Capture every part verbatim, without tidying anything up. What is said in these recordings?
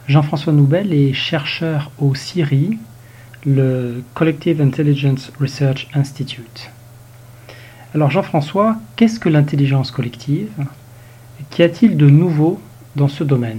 Jean-François Noubel est chercheur au C I R I, le Collective Intelligence Research Institute. Alors Jean-François, qu'est-ce que l'intelligence collective? Qu'y a-t-il de nouveau dans ce domaine?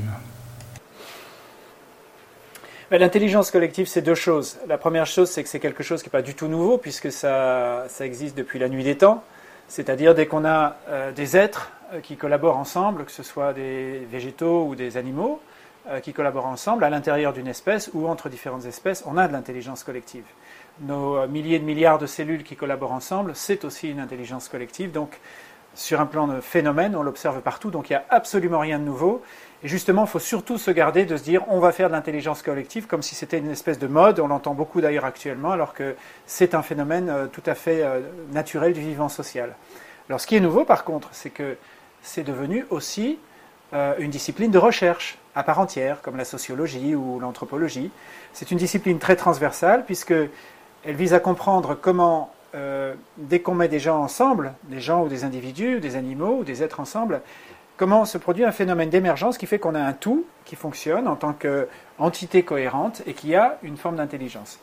L'intelligence collective, c'est deux choses. La première chose, c'est que c'est quelque chose qui n'est pas du tout nouveau, puisque ça, ça existe depuis la nuit des temps. C'est-à-dire dès qu'on a euh, des êtres euh, qui collaborent ensemble, que ce soit des végétaux ou des animaux, euh, qui collaborent ensemble à l'intérieur d'une espèce ou entre différentes espèces, on a de l'intelligence collective. Nos euh, milliers de milliards de cellules qui collaborent ensemble, c'est aussi une intelligence collective. Donc, sur un plan de phénomène, on l'observe partout, donc il n'y a absolument rien de nouveau. Et justement, il faut surtout se garder de se dire on va faire de l'intelligence collective comme si c'était une espèce de mode, on l'entend beaucoup d'ailleurs actuellement, alors que c'est un phénomène euh, tout à fait euh, naturel du vivant social. Alors ce qui est nouveau par contre, c'est que c'est devenu aussi euh, une discipline de recherche à part entière, comme la sociologie ou l'anthropologie. C'est une discipline très transversale puisqu'elle vise à comprendre comment, euh, dès qu'on met des gens ensemble, des gens ou des individus, des animaux ou des êtres ensemble, comment se produit un phénomène d'émergence qui fait qu'on a un tout qui fonctionne en tant qu'entité cohérente et qui a une forme d'intelligence.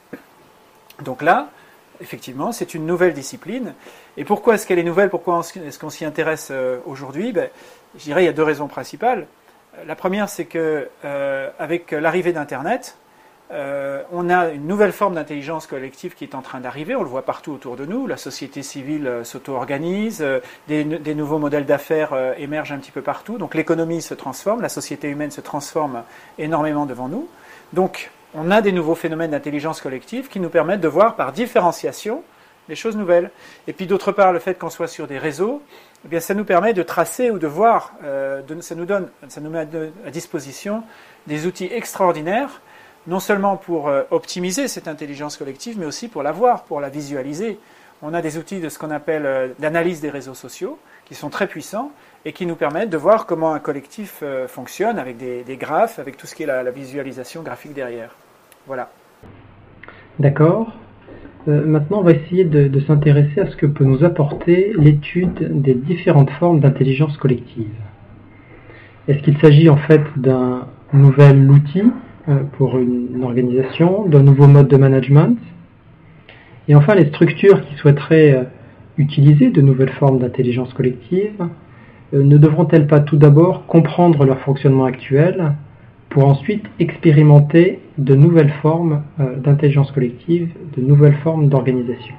Donc là, effectivement, c'est une nouvelle discipline. Et pourquoi est-ce qu'elle est nouvelle? Pourquoi est-ce qu'on s'y intéresse aujourd'hui? Ben, je dirais qu'il y a deux raisons principales. La première, c'est que euh, avec l'arrivée d'Internet, Euh, on a une nouvelle forme d'intelligence collective qui est en train d'arriver, on le voit partout autour de nous, la société civile euh, s'auto-organise, euh, des, des nouveaux modèles d'affaires euh, émergent un petit peu partout, donc l'économie se transforme, la société humaine se transforme énormément devant nous. Donc on a des nouveaux phénomènes d'intelligence collective qui nous permettent de voir par différenciation des choses nouvelles. Et puis d'autre part, le fait qu'on soit sur des réseaux, eh bien, ça nous permet de tracer ou de voir, euh, de, ça nous donne, ça nous met à, à disposition des outils extraordinaires, non seulement pour euh, optimiser cette intelligence collective, mais aussi pour la voir, pour la visualiser. On a des outils de ce qu'on appelle euh, d'analyse des réseaux sociaux, qui sont très puissants, et qui nous permettent de voir comment un collectif euh, fonctionne, avec des, des graphes, avec tout ce qui est la, la visualisation graphique derrière. Voilà. D'accord. Euh, maintenant, on va essayer de, de s'intéresser à ce que peut nous apporter l'étude des différentes formes d'intelligence collective. Est-ce qu'il s'agit en fait d'un nouvel outil pour une organisation, d'un nouveau mode de management? Et enfin, les structures qui souhaiteraient utiliser de nouvelles formes d'intelligence collective ne devront-elles pas tout d'abord comprendre leur fonctionnement actuel pour ensuite expérimenter de nouvelles formes d'intelligence collective, de nouvelles formes d'organisation?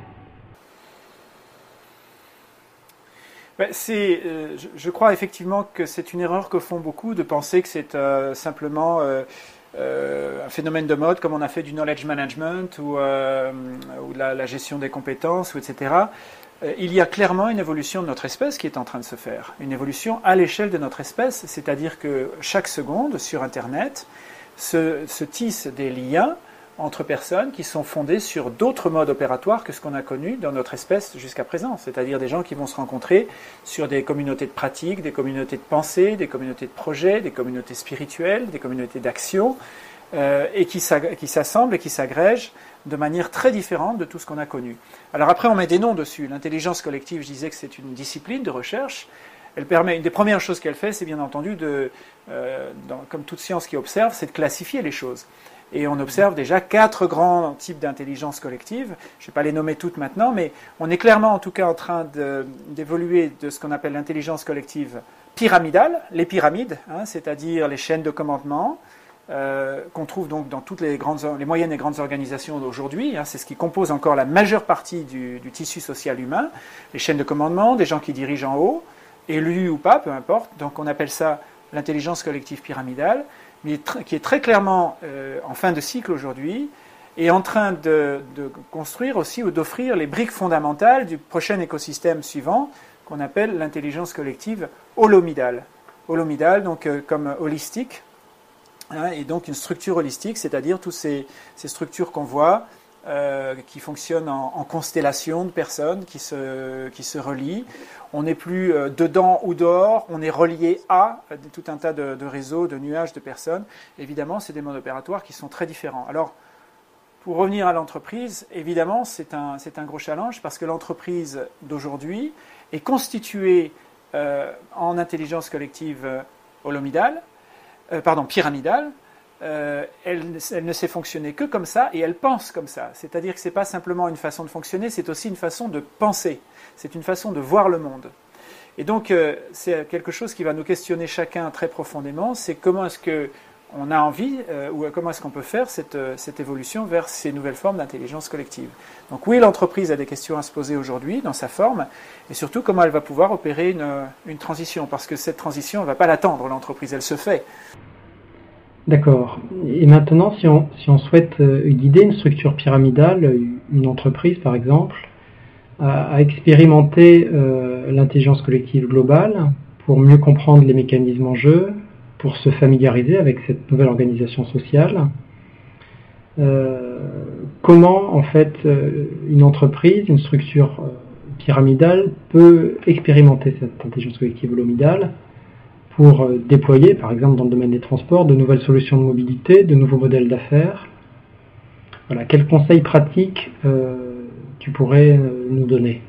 C'est, euh, je, je crois effectivement que c'est une erreur que font beaucoup de penser que c'est euh, simplement euh, Euh, un phénomène de mode comme on a fait du knowledge management ou, euh, ou de la, la gestion des compétences, ou et cetera. Euh, il y a clairement une évolution de notre espèce qui est en train de se faire. Une évolution à l'échelle de notre espèce, c'est-à-dire que chaque seconde sur Internet se, se tissent des liens entre personnes qui sont fondées sur d'autres modes opératoires que ce qu'on a connu dans notre espèce jusqu'à présent, c'est-à-dire des gens qui vont se rencontrer sur des communautés de pratiques, des communautés de pensée, des communautés de projets, des communautés spirituelles, des communautés d'action, euh, et qui s'assemblent et qui s'agrègent de manière très différente de tout ce qu'on a connu. Alors après, on met des noms dessus. L'intelligence collective, je disais que c'est une discipline de recherche. Elle permet, une des premières choses qu'elle fait, c'est bien entendu, de, euh, dans, comme toute science qui observe, c'est de classifier les choses. Et on observe déjà quatre grands types d'intelligence collective. Je ne vais pas les nommer toutes maintenant, mais on est clairement en tout cas en train de, d'évoluer de ce qu'on appelle l'intelligence collective pyramidale, les pyramides, hein, c'est-à-dire les chaînes de commandement, euh, qu'on trouve donc dans toutes les, grandes, les moyennes et grandes organisations d'aujourd'hui. Hein, c'est ce qui compose encore la majeure partie du, du tissu social humain. Les chaînes de commandement, des gens qui dirigent en haut, élus ou pas, peu importe. Donc on appelle ça l'intelligence collective pyramidale, mais qui est très clairement euh, en fin de cycle aujourd'hui, et en train de, de construire aussi ou d'offrir les briques fondamentales du prochain écosystème suivant, qu'on appelle l'intelligence collective holomidale. Holomidale, donc euh, comme holistique, hein, et donc une structure holistique, c'est-à-dire toutes ces, ces structures qu'on voit, Euh, qui fonctionnent en, en constellation de personnes qui se, qui se relient. On n'est plus euh, dedans ou dehors, on est relié à euh, tout un tas de, de réseaux, de nuages de personnes. Évidemment, c'est des modes opératoires qui sont très différents. Alors, pour revenir à l'entreprise, évidemment, c'est un, c'est un gros challenge parce que l'entreprise d'aujourd'hui est constituée euh, en intelligence collective holomidale, euh, pardon, pyramidale, euh, elle, elle ne sait fonctionner que comme ça, et elle pense comme ça. C'est-à-dire que ce n'est pas simplement une façon de fonctionner, c'est aussi une façon de penser. C'est une façon de voir le monde. Et donc, euh, c'est quelque chose qui va nous questionner chacun très profondément, c'est comment est-ce qu'on a envie, euh, ou comment est-ce qu'on peut faire cette, cette évolution vers ces nouvelles formes d'intelligence collective. Donc oui, l'entreprise a des questions à se poser aujourd'hui dans sa forme, et surtout comment elle va pouvoir opérer une, une transition, parce que cette transition, elle ne va pas l'attendre, l'entreprise, elle se fait. D'accord. Et maintenant, si on, si on souhaite guider une structure pyramidale, une entreprise par exemple, à, à expérimenter euh, l'intelligence collective globale pour mieux comprendre les mécanismes en jeu, pour se familiariser avec cette nouvelle organisation sociale, euh, comment en fait une entreprise, une structure pyramidale peut expérimenter cette intelligence collective globale pour déployer, par exemple dans le domaine des transports, de nouvelles solutions de mobilité, de nouveaux modèles d'affaires. Voilà, quels conseils pratiques euh, tu pourrais euh, nous donner?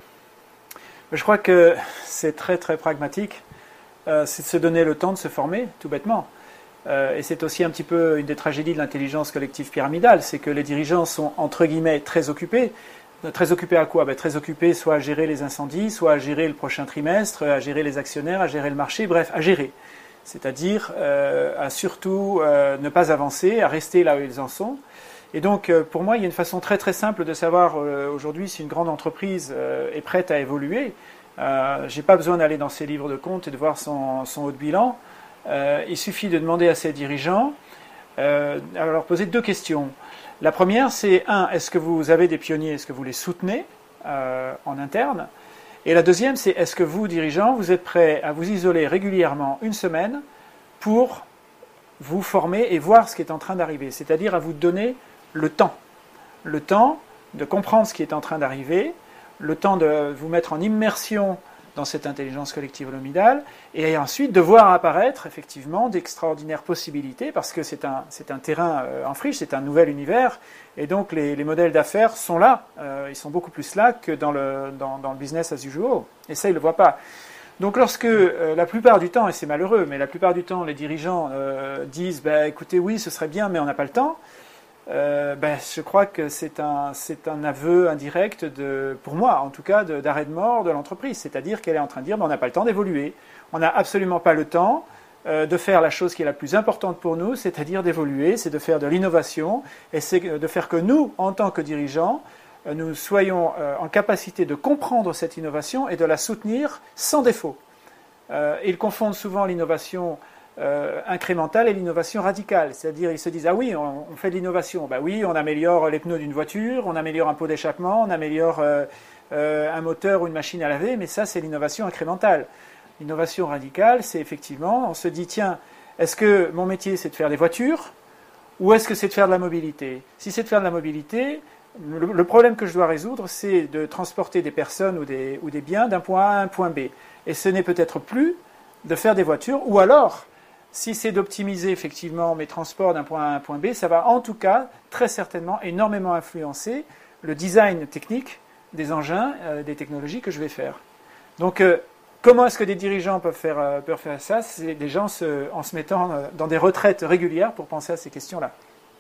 Je crois que c'est très très pragmatique. Euh, c'est de se donner le temps de se former, tout bêtement. Euh, et c'est aussi un petit peu une des tragédies de l'intelligence collective pyramidale, c'est que les dirigeants sont entre guillemets très occupés. Très occupés à quoi? Ben, très occupés soit à gérer les incendies, soit à gérer le prochain trimestre, à gérer les actionnaires, à gérer le marché, bref, à gérer. C'est-à-dire euh, à surtout euh, ne pas avancer, à rester là où ils en sont. Et donc, euh, pour moi, il y a une façon très très simple de savoir euh, aujourd'hui si une grande entreprise euh, est prête à évoluer. Euh, je n'ai pas besoin d'aller dans ses livres de compte et de voir son, son haut de bilan. Euh, il suffit de demander à ses dirigeants, euh, à leur poser deux questions. La première, c'est, un, est-ce que vous avez des pionniers, est-ce que vous les soutenez euh, en interne? Et la deuxième, c'est, est-ce que vous, dirigeants, vous êtes prêts à vous isoler régulièrement une semaine pour vous former et voir ce qui est en train d'arriver, c'est-à-dire à vous donner le temps. Le temps de comprendre ce qui est en train d'arriver, le temps de vous mettre en immersion dans cette intelligence collective holomidale, et ensuite de voir apparaître effectivement d'extraordinaires possibilités, parce que c'est un, c'est un terrain euh, en friche, c'est un nouvel univers, et donc les, les modèles d'affaires sont là, euh, ils sont beaucoup plus là que dans le, dans, dans le business as usual, et ça ils ne le voient pas. Donc lorsque euh, la plupart du temps, et c'est malheureux, mais la plupart du temps les dirigeants euh, disent bah, « écoutez, oui, ce serait bien, mais on n'a pas le temps », Euh, ben, je crois que c'est un, c'est un aveu indirect, de, pour moi en tout cas, de, d'arrêt de mort de l'entreprise. C'est-à-dire qu'elle est en train de dire ben, on n'a pas le temps d'évoluer. On n'a absolument pas le temps euh, de faire la chose qui est la plus importante pour nous, c'est-à-dire d'évoluer, c'est de faire de l'innovation, et c'est de faire que nous, en tant que dirigeants, euh, nous soyons euh, en capacité de comprendre cette innovation et de la soutenir sans défaut. Euh, ils confondent souvent l'innovation Euh, incrémentale et l'innovation radicale. C'est-à-dire, ils se disent, ah oui, on, on fait de l'innovation. Ben oui, on améliore les pneus d'une voiture, on améliore un pot d'échappement, on améliore euh, euh, un moteur ou une machine à laver, mais ça, c'est l'innovation incrémentale. L'innovation radicale, c'est effectivement, on se dit, tiens, est-ce que mon métier, c'est de faire des voitures, ou est-ce que c'est de faire de la mobilité? Si c'est de faire de la mobilité, le, le problème que je dois résoudre, c'est de transporter des personnes ou des, ou des biens d'un point A à un point B. Et ce n'est peut-être plus de faire des voitures, ou alors, si c'est d'optimiser effectivement mes transports d'un point A à un point B, ça va en tout cas très certainement énormément influencer le design technique des engins, euh, des technologies que je vais faire. Donc euh, comment est-ce que des dirigeants peuvent faire, euh, peuvent faire ça? C'est des gens se, en se mettant euh, dans des retraites régulières pour penser à ces questions-là.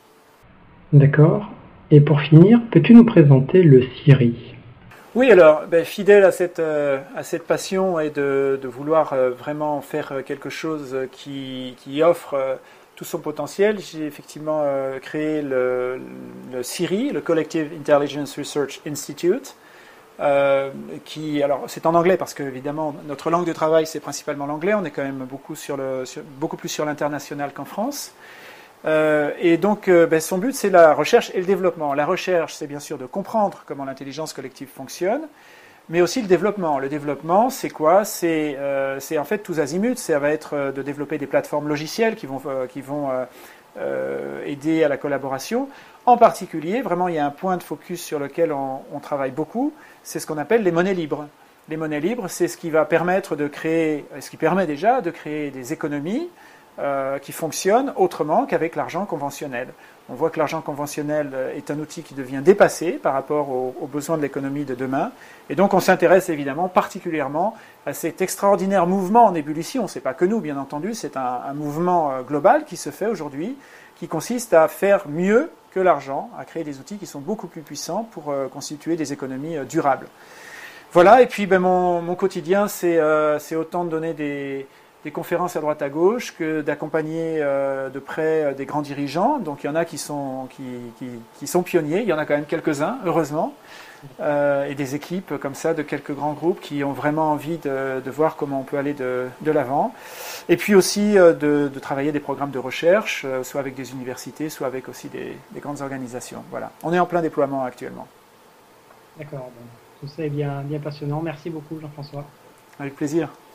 D'accord. Et pour finir, peux-tu nous présenter le Siri? Oui, alors, ben, fidèle à cette, euh, à cette passion et de, de vouloir euh, vraiment faire quelque chose qui, qui offre euh, tout son potentiel, j'ai effectivement euh, créé le, le Siri, le Collective Intelligence Research Institute, euh, qui, alors, c'est en anglais parce que, évidemment, notre langue de travail, c'est principalement l'anglais. On est quand même beaucoup, sur le, sur, beaucoup plus sur l'international qu'en France. Euh, et donc, euh, ben, son but, c'est la recherche et le développement. La recherche, c'est bien sûr de comprendre comment l'intelligence collective fonctionne, mais aussi le développement. Le développement, c'est quoi? C'est euh, c'est en fait tous azimuts. Ça va être de développer des plateformes logicielles qui vont, euh, qui vont euh, euh, aider à la collaboration. En particulier, vraiment, il y a un point de focus sur lequel on, on travaille beaucoup, c'est ce qu'on appelle les monnaies libres. Les monnaies libres, c'est ce qui va permettre de créer, ce qui permet déjà de créer des économies, euh, qui fonctionne autrement qu'avec l'argent conventionnel. On voit que l'argent conventionnel est un outil qui devient dépassé par rapport aux, aux besoins de l'économie de demain. Et donc on s'intéresse évidemment particulièrement à cet extraordinaire mouvement en ébullition. Ce n'est pas que nous, bien entendu, c'est un, un mouvement global qui se fait aujourd'hui, qui consiste à faire mieux que l'argent, à créer des outils qui sont beaucoup plus puissants pour euh, constituer des économies euh, durables. Voilà, et puis ben, mon, mon quotidien, c'est euh, c'est autant de donner des, des conférences à droite à gauche que d'accompagner euh, de près euh, des grands dirigeants. Donc il y en a qui sont, qui, qui, qui sont pionniers, il y en a quand même quelques-uns, heureusement, euh, et des équipes comme ça de quelques grands groupes qui ont vraiment envie de, de voir comment on peut aller de, de l'avant. Et puis aussi euh, de, de travailler des programmes de recherche, euh, soit avec des universités, soit avec aussi des, des grandes organisations. Voilà. On est en plein déploiement actuellement. D'accord. Bon. Tout ça est bien, bien passionnant. Merci beaucoup, Jean-François. Avec plaisir.